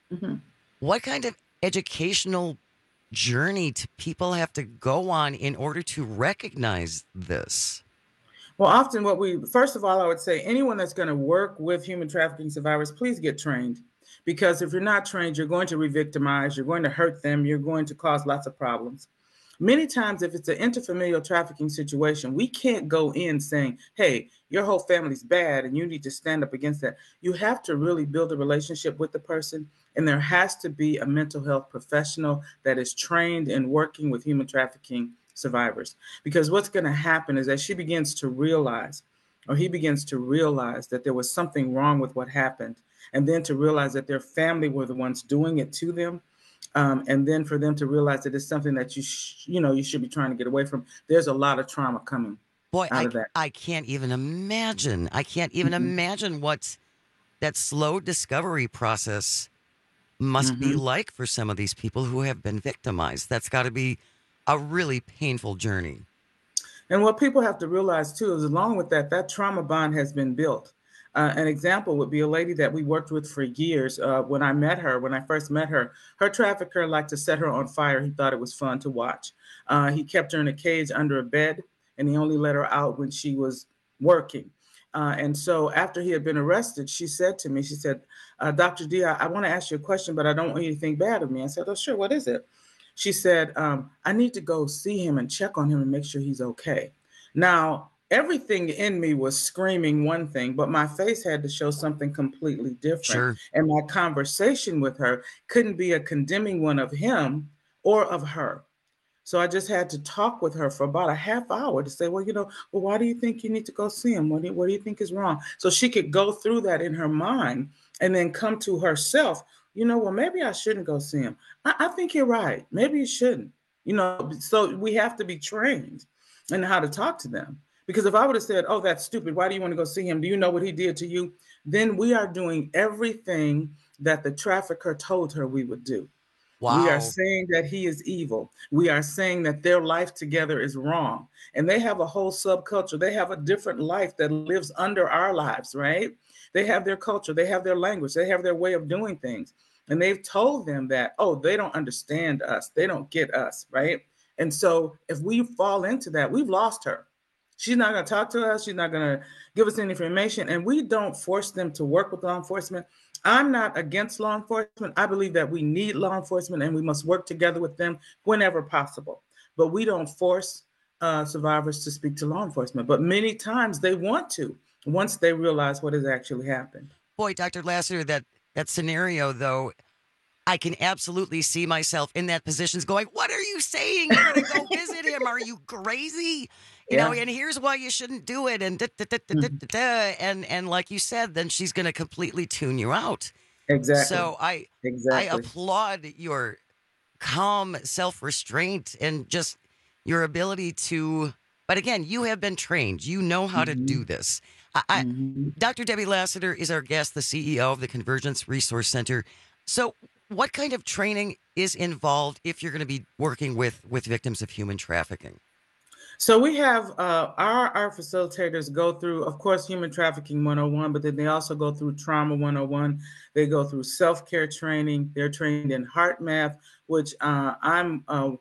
what kind of educational journey do people have to go on in order to recognize this? Well, often first of all, I would say anyone that's going to work with human trafficking survivors, please get trained. Because if you're not trained, you're going to re-victimize, you're going to hurt them, you're going to cause lots of problems. Many times, if it's an interfamilial trafficking situation, we can't go in saying, hey, your whole family's bad and you need to stand up against that. You have to really build a relationship with the person, and there has to be a mental health professional that is trained in working with human trafficking survivors. Because what's going to happen is that she begins to realize, or he begins to realize that there was something wrong with what happened, and then to realize that their family were the ones doing it to them. And then for them to realize that it's something that you should be trying to get away from. There's a lot of trauma coming out of that. I can't even imagine. I can't even imagine what that slow discovery process must be like for some of these people who have been victimized. That's got to be a really painful journey. And what people have to realize, too, is along with that, that trauma bond has been built. An example would be a lady that we worked with for years. When I first met her, her trafficker liked to set her on fire. He thought it was fun to watch. He kept her in a cage under a bed, and he only let her out when she was working. And so after he had been arrested, she said to me, Dr. D, I want to ask you a question, but I don't want you to think bad of me. I said, oh, sure. What is it? She said, I need to go see him and check on him and make sure he's okay. Now, everything in me was screaming one thing, but my face had to show something completely different. Sure. And my conversation with her couldn't be a condemning one of him or of her. So I just had to talk with her for about a half hour to say, well, why do you think you need to go see him? What do you think is wrong? So she could go through that in her mind and then come to herself, well, maybe I shouldn't go see him. I think you're right. Maybe you shouldn't, so we have to be trained in how to talk to them. Because if I would have said, oh, that's stupid, why do you want to go see him? Do you know what he did to you? then we are doing everything that the trafficker told her we would do. Wow. We are saying that he is evil. We are saying that their life together is wrong. And they have a whole subculture. They have a different life that lives under our lives, right? They have their culture. They have their language. They have their way of doing things. And they've told them that, oh, they don't understand us. They don't get us, right? And so if we fall into that, we've lost her. She's not going to talk to us. She's not going to give us any information. And we don't force them to work with law enforcement. I'm not against law enforcement. I believe that we need law enforcement and we must work together with them whenever possible. But we don't force survivors to speak to law enforcement. But many times they want to once they realize what has actually happened. Boy, Dr. Lassiter, that scenario, though, I can absolutely see myself in that position going, what are you saying? You're going to go visit him. Are you crazy? You know, and here's why you shouldn't do it. And and like you said, then she's going to completely tune you out. Exactly. So I applaud your calm self-restraint and just your ability to, but again, you have been trained. You know how to do this. Dr. Debbie Lassiter is our guest, the CEO of the Convergence Resource Center. So what kind of training is involved if you're going to be working with victims of human trafficking? So we have our facilitators go through, of course, Human Trafficking 101, but then they also go through Trauma 101. They go through self-care training. They're trained in heart math, which I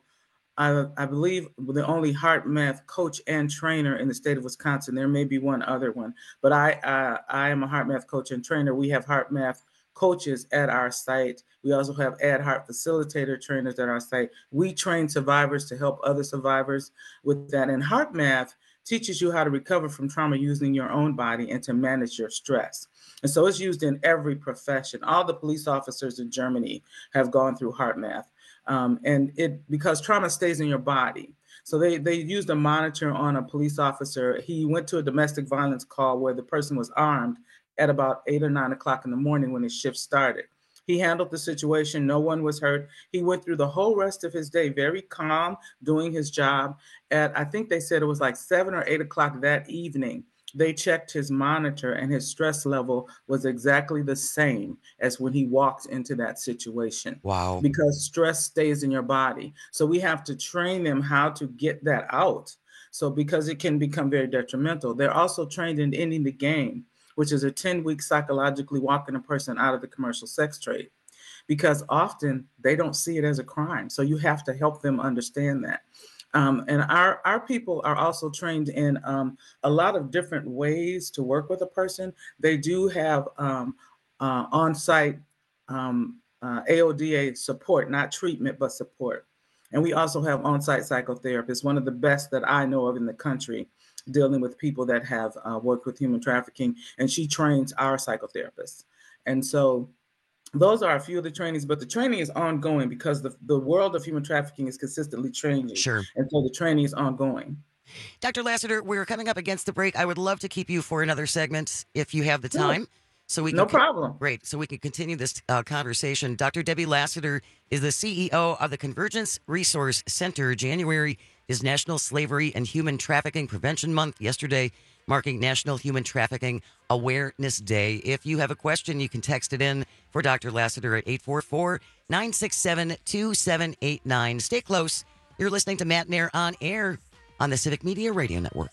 believe the only heart math coach and trainer in the state of Wisconsin. There may be one other one, but I am a heart math coach and trainer. We have heart math coaches at our site. We also have heart facilitator trainers at our site. We train survivors to help other survivors with that. And heart math teaches you how to recover from trauma using your own body and to manage your stress. And so it's used in every profession. All the police officers in Germany have gone through heart math. And because trauma stays in your body. So they used a monitor on a police officer. He went to a domestic violence call where the person was armed at about 8 or 9 o'clock in the morning when his shift started. He handled the situation. No one was hurt. He went through the whole rest of his day very calm, doing his job. At, I think they said it was like 7 or 8 o'clock that evening, they checked his monitor and his stress level was exactly the same as when he walked into that situation. Wow. Because stress stays in your body. So we have to train them how to get that out. So because it can become very detrimental. They're also trained in ending the game, which is a 10-week psychologically walking a person out of the commercial sex trade, because often they don't see it as a crime. So you have to help them understand that. And our people are also trained in a lot of different ways to work with a person. They do have on-site AODA support, not treatment, but support. And we also have on-site psychotherapists, one of the best that I know of in the country, dealing with people that have worked with human trafficking, and she trains our psychotherapists. And so those are a few of the trainings, but the training is ongoing because the world of human trafficking is consistently changing. Sure. And so the training is ongoing. Dr. Lassiter, we're coming up against the break. I would love to keep you for another segment if you have the time. So we can No problem. Great. So we can continue this conversation. Dr. Debbie Lassiter is the CEO of the Convergence Resource Center. January is National Slavery and Human Trafficking Prevention Month. Yesterday, marking National Human Trafficking Awareness Day. If you have a question, you can text it in for Dr. Lassiter at 844-967-2789. Stay close. You're listening to Matt Nair on Air on the Civic Media Radio Network.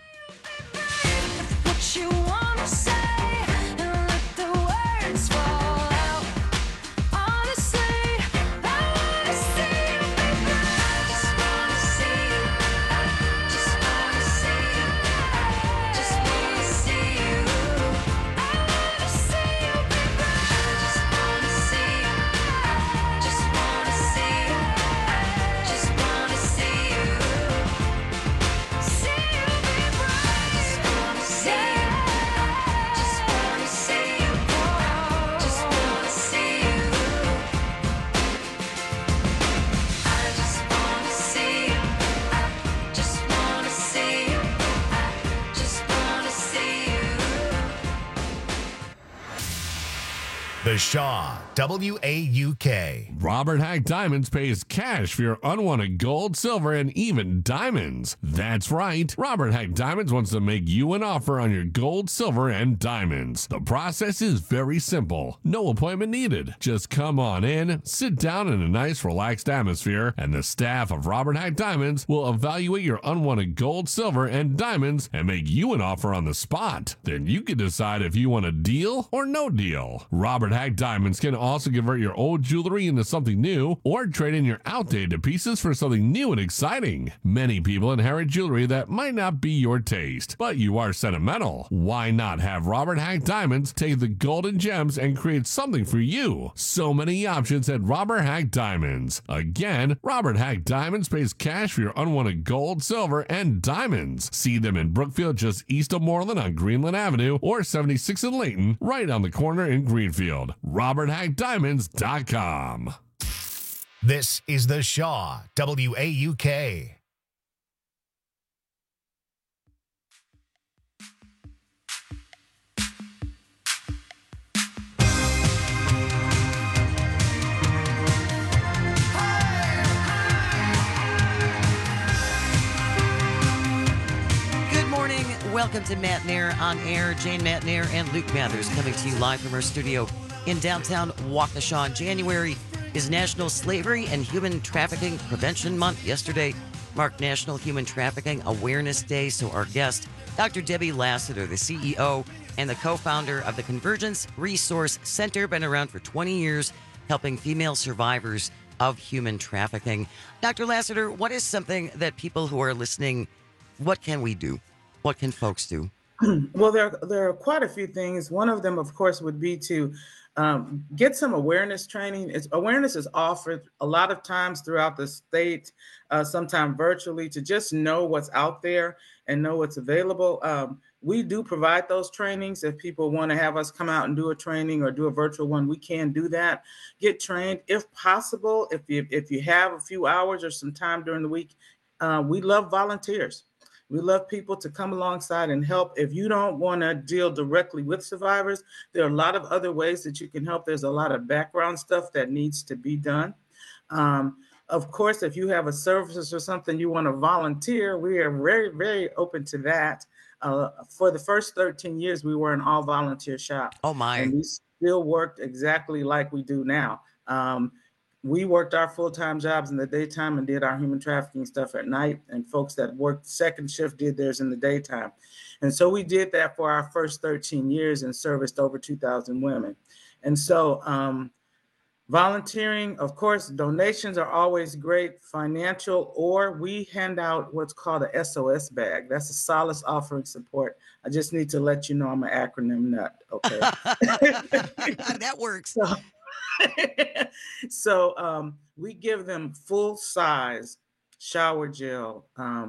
What you wanna say, and let the words fall out. Honestly, I wanna see you be proud. Just wanna see you. Just wanna see you. Just wanna see you. I wanna see you be proud. Just wanna see you. Just wanna see you. Just wanna see you. See you be proud. Just wanna see you. Just wanna see you. Just wanna see you. I just wanna see you. Just wanna see you. Just wanna see you. The Shaw WAUK. Robert Hack Diamonds pays cash for your unwanted gold, silver, and even diamonds. That's right. Robert Hack Diamonds wants to make you an offer on your gold, silver, and diamonds. The process is very simple. No appointment needed. Just come on in, sit down in a nice, relaxed atmosphere, and the staff of Robert Hack Diamonds will evaluate your unwanted gold, silver, and diamonds and make you an offer on the spot. Then you can decide if you want a deal or no deal. Robert Hack Diamonds can also convert your old jewelry into something new or trade in your outdated pieces for something new and exciting. Many people inherit jewelry that might not be your taste, but you are sentimental. Why not have Robert Hack Diamonds take the golden gems and create something for you? So many options at Robert Hack Diamonds. Again, Robert Hack Diamonds pays cash for your unwanted gold, silver, and diamonds. See them in Brookfield just east of Moreland on Greenland Avenue or 76 in Layton, right on the corner in Greenfield. RobertHackDiamonds.com. This is The Shaw, WAUK. Good morning. Welcome to Matt Nair on Air. Jane Matt Nair and Luke Mathers coming to you live from our studio in downtown Waukesha. January is National Slavery and Human Trafficking Prevention Month. Yesterday marked National Human Trafficking Awareness Day. So our guest, Dr. Debbie Lassiter, the CEO and the co-founder of the Convergence Resource Center, been around for 20 years, helping female survivors of human trafficking. Dr. Lassiter, what is something that people who are listening, what can we do? What can folks do? Well, there are quite a few things. One of them, of course, would be to get some awareness training. Awareness is offered a lot of times throughout the state, sometimes virtually, to just know what's out there and know what's available. We do provide those trainings. If people want to have us come out and do a training or do a virtual one, we can do that. Get trained if possible. If you have a few hours or some time during the week, we love volunteers. We love people to come alongside and help. If you don't want to deal directly with survivors, there are a lot of other ways that you can help. There's a lot of background stuff that needs to be done. Of course, if you have a service or something you want to volunteer, we are very, very open to that. For the first 13 years, we were an all volunteer shop. Oh, my. And we still worked exactly like we do now. We worked our full-time jobs in the daytime and did our human trafficking stuff at night. And folks that worked second shift did theirs in the daytime. And so we did that for our first 13 years and serviced over 2,000 women. And so volunteering, of course, donations are always great, financial, or we hand out what's called a SOS bag. That's a solace offering support. I just need to let you know I'm an acronym nut, okay? That works. So we give them full-size shower gel,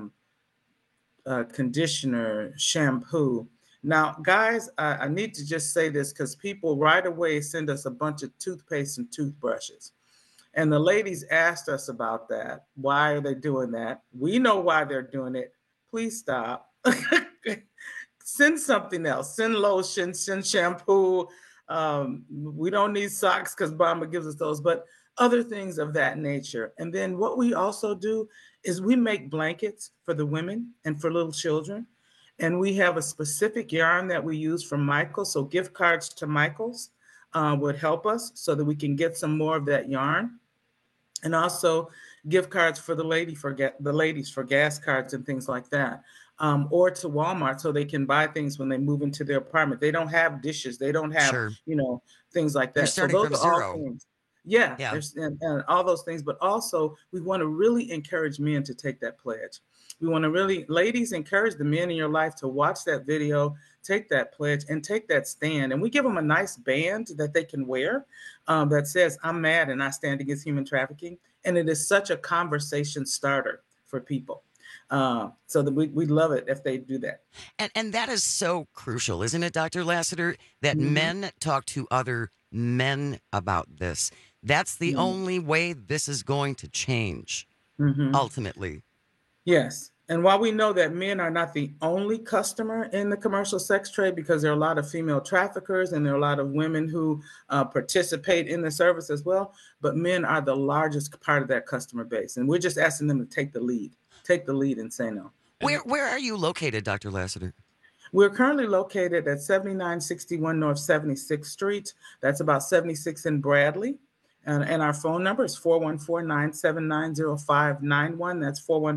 conditioner, shampoo. Now, guys, I need to just say this because people right away send us a bunch of toothpaste and toothbrushes. And the ladies asked us about that. Why are they doing that? We know why they're doing it. Please stop. Send something else. Send lotion, send shampoo. We don't need socks because Bamba gives us those, but other things of that nature. And then what we also do is we make blankets for the women and for little children. And we have a specific yarn that we use from Michaels. So gift cards to Michaels would help us so that we can get some more of that yarn. And also gift cards for the ladies for gas cards and things like that. Or to Walmart so they can buy things when they move into their apartment. They don't have dishes. They don't have, things like that. They're starting so those from are zero. all things. Yeah. And all those things. But also we want to really encourage men to take that pledge. We want to really, ladies, encourage the men in your life to watch that video, take that pledge, and take that stand. And we give them a nice band that they can wear that says, I'm mad and I stand against human trafficking. And it is such a conversation starter for people. So that we love it if they do that. And that is so crucial, isn't it, Dr. Lassiter, that Mm-hmm. men talk to other men about this. That's the only way this is going to change, ultimately. Yes. And while we know that men are not the only customer in the commercial sex trade, because there are a lot of female traffickers and there are a lot of women who participate in the service as well, but men are the largest part of that customer base. And we're just asking them to take the lead and say no. Where are you located, Dr. Lassiter? We're currently located at 7961 North 76th Street. That's about 76 in Bradley. And our phone number is 414-979-0591. That's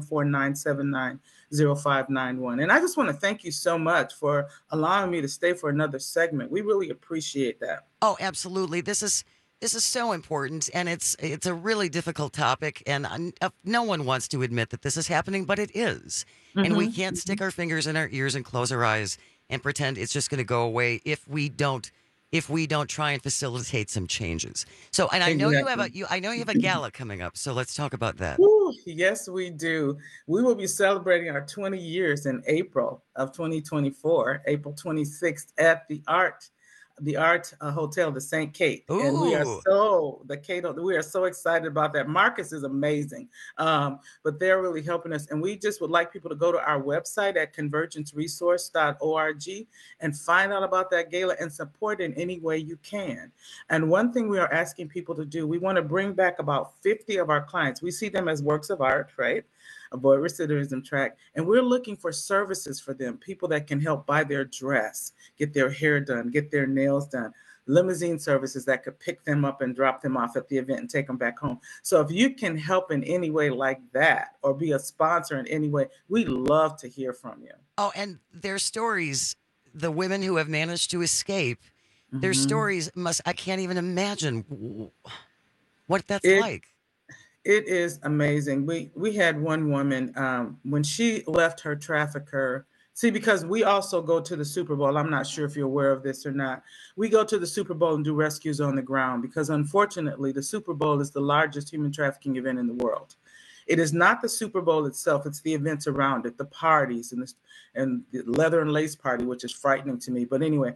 414-979-0591. And I just want to thank you so much for allowing me to stay for another segment. We really appreciate that. Oh, absolutely. This is so important, and it's a really difficult topic, and no one wants to admit that this is happening, but it is. And we can't stick our fingers in our ears and close our eyes and pretend it's just going to go away if we don't try and facilitate some changes. So, and I know you have a gala coming up, so let's talk about that. Ooh, yes, we do. We will be celebrating our 20 years in April of 2024, April 26th at the Art Hotel, the St. Kate. Ooh. And we are so excited about that. Marcus is amazing. But they're really helping us. And we just would like people to go to our website at convergenceresource.org and find out about that gala and support in any way you can. And one thing we are asking people to do, we want to bring back about 50 of our clients. We see them as works of art, right? Avoid recidivism track. And we're looking for services for them, people that can help buy their dress, get their hair done, get their nails done, limousine services that could pick them up and drop them off at the event and take them back home. So if you can help in any way like that or be a sponsor in any way, we love to hear from you. Oh, and their stories, the women who have managed to escape, their stories I can't even imagine what that's like. It is amazing. We had one woman, when she left her trafficker, because we also go to the Super Bowl. I'm not sure if you're aware of this or not. We go to the Super Bowl and do rescues on the ground because unfortunately the Super Bowl is the largest human trafficking event in the world. It is not the Super Bowl itself. It's the events around it, the parties and the leather and lace party, which is frightening to me. But anyway,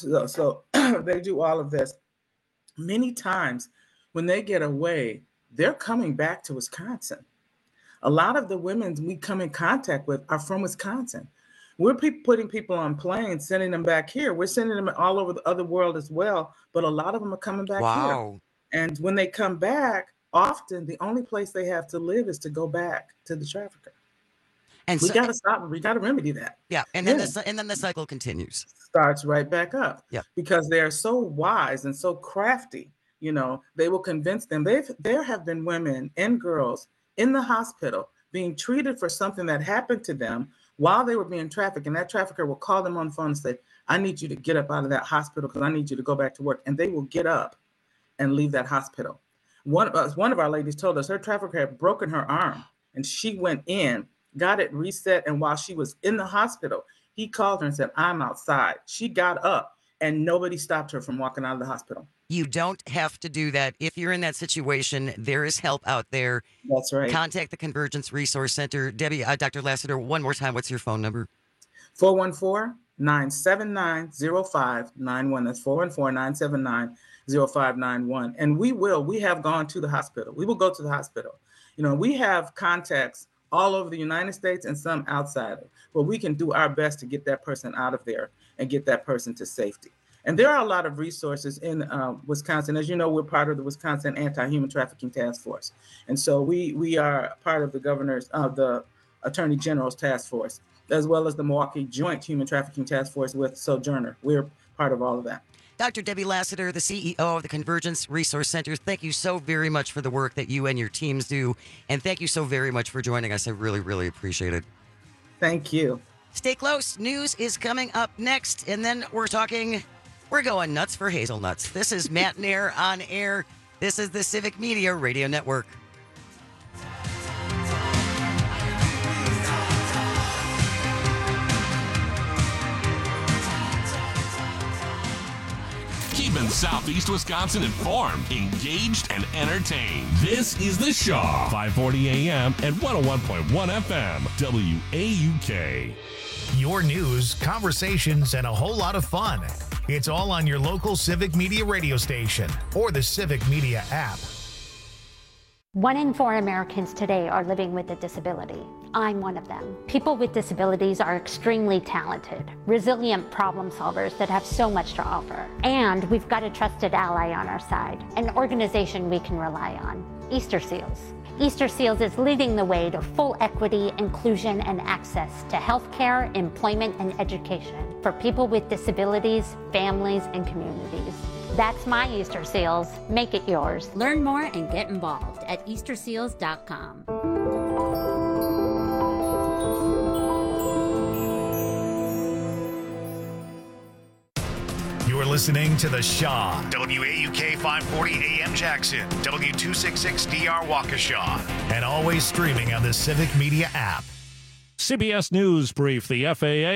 so they do all of this. Many times when they get away, they're coming back to Wisconsin. A lot of the women we come in contact with are from Wisconsin. We're putting people on planes, sending them back here. We're sending them all over the other world as well, but a lot of them are coming back here. And when they come back, often the only place they have to live is to go back to the trafficker. And we got to stop. We got to remedy that. Yeah, and then the cycle continues. Starts right back up. Yeah, because they're so wise and so crafty. You know, they will convince them. There have been women and girls in the hospital being treated for something that happened to them while they were being trafficked. And that trafficker will call them on the phone and say, I need you to get up out of that hospital because I need you to go back to work. And they will get up and leave that hospital. One of our ladies told us her trafficker had broken her arm and she went in, got it reset. And while she was in the hospital, he called her and said, I'm outside. She got up and nobody stopped her from walking out of the hospital. You don't have to do that. If you're in that situation, there is help out there. That's right. Contact the Convergence Resource Center. Debbie, Dr. Lassiter, one more time, what's your phone number? 414-979-0591. That's 414-979-0591. And we have gone to the hospital. We will go to the hospital. You know, we have contacts all over the United States and some outside, but we can do our best to get that person out of there and get that person to safety. And there are a lot of resources in Wisconsin. As you know, we're part of the Wisconsin Anti-Human Trafficking Task Force. And so we are part of the Attorney General's Task Force, as well as the Milwaukee Joint Human Trafficking Task Force with Sojourner. We're part of all of that. Dr. Debbie Lassiter, the CEO of the Convergence Resource Center, thank you so very much for the work that you and your teams do. And thank you so very much for joining us. I really, really appreciate it. Thank you. Stay close. News is coming up next. And then we're going nuts for hazelnuts. This is Matt Nair on air. This is the Civic Media Radio Network. Keeping Southeast Wisconsin informed, engaged, and entertained. This is The Shaw, 540 AM and 101.1 FM, WAUK. Your news, conversations, and a whole lot of fun. It's all on your local Civic Media radio station or the Civic Media app. 1 in 4 Americans today are living with a disability. I'm one of them. People with disabilities are extremely talented, resilient problem solvers that have so much to offer. And we've got a trusted ally on our side, an organization we can rely on, Easter Seals. Easter Seals is leading the way to full equity, inclusion, and access to healthcare, employment, and education for people with disabilities, families, and communities. That's my Easter Seals. Make it yours. Learn more and get involved at easterseals.com. You're listening to The Shaw, WAUK 540 AM Jackson, W266DR Waukesha, and always streaming on the Civic Media app. CBS News Brief. The FAA